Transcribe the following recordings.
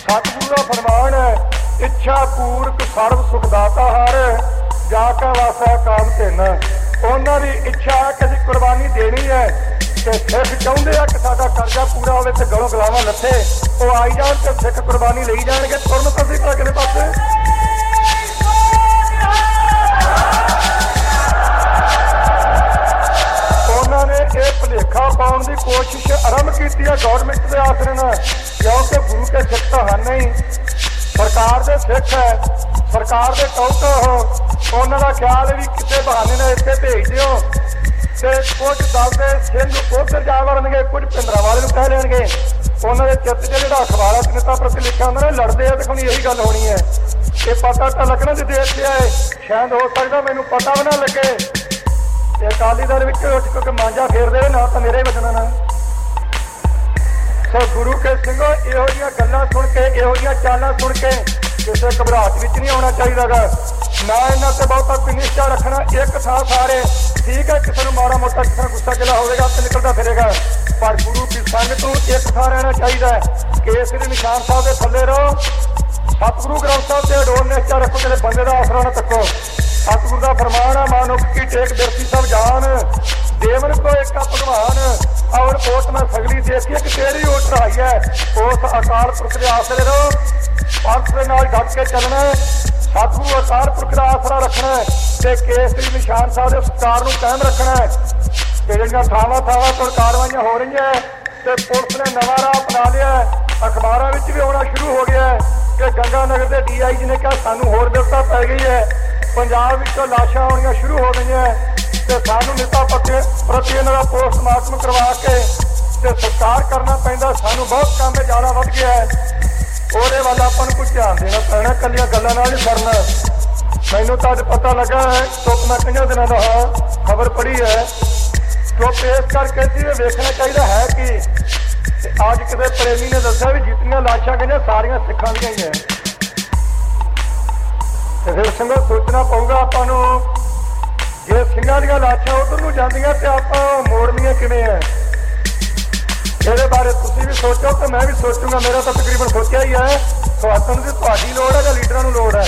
सतगुरु का फरमान है, इच्छा पूरक सर्व सुखदाता हर, जाके वासा काम तिन। उन्हों की इच्छा है कि असीं कुर्बानी देनी है, तो सिख चाहते हैं कि साडा कर्जा पूरा होवे ते गलों गलावां लथे, वो आई जान ते सिख कुर्बानी लई जाणगे। तुरन तो असीं किसी पासे उन्होंने ये भुलेखा पाने की कोशिश आरंभ की है गौरमेंट के आसरे न, क्योंकि गुरु के सिख तो है नहीं, सरकार के सिख है, सरकार के टौक उन्होंने ख्याल है भी किसी बहाने ने इतने भेज दिओ, तो कुछ दल के सिंह उधर जा वड़नगे, कुछ भिंडरां वाले नूं कह लैणगे। उन्होंने चित्त च जिहड़ा अखबार नेता प्रति लिखा होंदा ना, लड़ते हैं तो यही गल होनी है। ये पता तो लगना जिद्दे इत्थे आए, शायद हो सकता मैनूं पता भी ना लगे, अकाली दल विच उठ के मांझा फेर दे ना, तो मेरे ही बचना ना। सो गुरु के सिंघो इहो जिहियां गल्लां सुन के, इहो जिहियां चालां सुन के किसी घबराहट विच नहीं आउणा चाहीदा गा, ना इन्हां ते बहुता कोई निश्चा रखना। एक थां सारे ठीक है, किसी नूं माड़ा मोटा किसी नूं गुस्सा गिला होवेगा तो निकलदा फिरेगा, पर गुरु की संगत नूं एक थां रहना चाहिदा है। केसरी निशान साहब दे थल्ले रहो, सतगुरु ग्रंथ साहब ते अडोल निश्चा रखो, किसी बंदे दा आसरा ना तक्को। सतगुरु का फरमान है, मानुख की टेक बिरसी सब जान, देवन को एक भगवान, और ओट में सगली देखिए कि तेरी ओट रहाई है। उस अकाल पुरख के आसरे रहो, पंथ के नाल डट के चलना है, सतगुरु अकाल पुरख का आसरा रखना है, ते केसरी निशान साहब के सत्कार नूं कायम रखना है। जिहड़ियां थावां थावां तो कार्रवाइयां हो रही हैं, ते पुलिस ने नवां राह अपना लिया, अखबारों में भी आना शुरू हो गया है कि गंगानगर के DIG ने कहा सानू होर बिरता पै गई है, पंजाब विचों लाशां आउणियां शुरू हो गई हैं, तो सानू नेता प्रति इन्हां दा पोस्टमार्टम करवा के ते सत्कार करना पैंदा। सानू बहुत काम ज़्यादा वध गया है, ਉਹਦੇ ਵੱਲ ਆਪਾਂ ਨੂੰ कुछ ध्यान देना पैना, कलियां गल्लां नाल नहीं सरना। मैनूं तो अज पता लगा है, चुप मैं कई दिनों का खबर पढ़ी है, चुप इस करके देखना चाहिए है कि अज किसी प्रेमी ने दस्सिया भी जितनियां लाशां गईयां सारियां सिखां दियां ही है, तो फिर संगत सोचना पऊगा आपां नूं, जे सिंघां दियां लाशां उधर नूं जांदियां ते आपां मोड़नियां किवें है। ਇਹਦੇ बारे तुसीं भी सोचो तो मैं भी सोचूंगा, मेरा तो तकरीबन सोचा ही है। ਤੁਹਾਨੂੰ ਦੀ ਤੁਹਾਡੀ ਲੋੜ है ਜਾਂ लीडरां ਨੂੰ लोड़ है?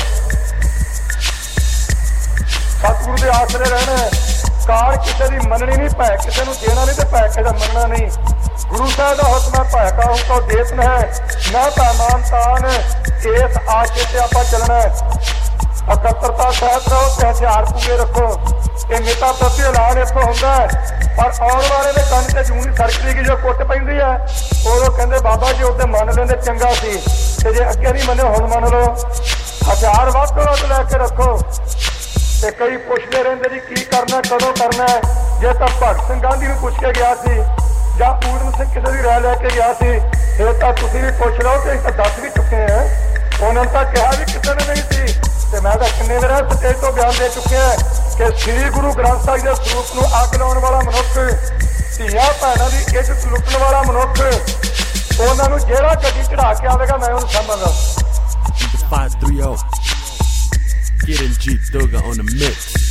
सतगुरु के आसरे रहना है, कार किसी की मननी नहीं, भै किसी को देना नहीं, तो भै किसी का मनना नहीं। गुरु साहब का हुक्म है, भै का हुक्म देत है ना, पैमान तान इस आशे से आप चलना है। इकत्तरता सहित रहो, तो हथियार पूरे रखो, ये नेता प्रति ऐलान इतों होंदा है। पर आने वाले ने कंन से जूनी सरकदी की जो कुट पैंदी है, उदों कहंदे बाबा जी उदे मन लेंदे चंगा सी, ते जे अगे नहीं मने हुण मन लो। हथियार वध तो वध लैके रखो, ते कई पुछदे रहिंदे जी की करना कदों करना है। जे तां भगत सिंह गांधी नूं पुछ के गया सी जां ऊधम सिंह किसी की राय लैके गया सी, फिर तां तुसीं भी पुछ लो कि असीं तां दस भी चुके हैं। उन्होंने तां कहा भी किसी ने नहीं सी, ते मैं तां किन्ने वार स्टेज तो बयान दे चुके हैं कि श्री गुरु ग्रंथ साहिब के स्वरूप को अग लाने वाला मनुख, धियां भैणां की इज्जत लुटण वाला मनुख, उन्होंने जेड़ा गड्डी चढ़ा के आवेगा मैं उन्हें समझदा। 530 Getting G Dugger on the mix.